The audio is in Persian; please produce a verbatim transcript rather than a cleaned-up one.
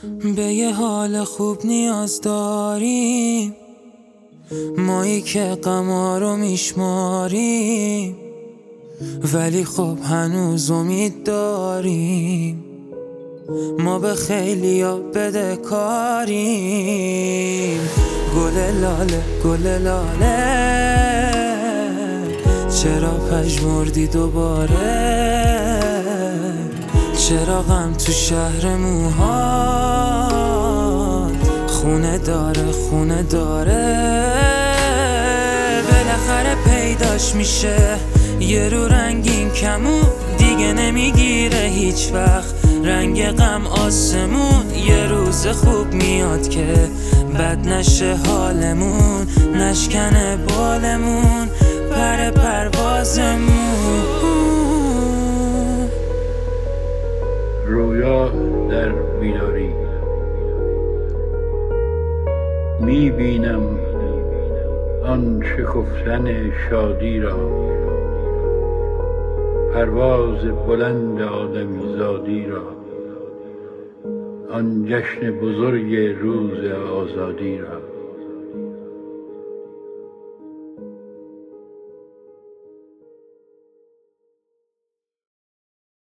به یه حال خوب نیاز داریم، مایی که غما رو میشماریم، ولی خب هنوز امید داریم. ما به خیلیا بده کاریم. گل لاله گل لاله چرا پژمردی دوباره؟ چرا غم تو شهر موهات خونه داره خونه داره؟ بالاخره پیداش میشه یه رو رنگین کمون، دیگه نمیگیره هیچ وقت رنگ غم آسمون. یه روز خوب میاد که بد نشه حالمون، نشکنه بالمون پر پروازمون. رویا در بیداری میبینم آن شکفتن شادی را، پرواز بلند آدمیزادی را، آن جشن بزرگ روز آزادی را.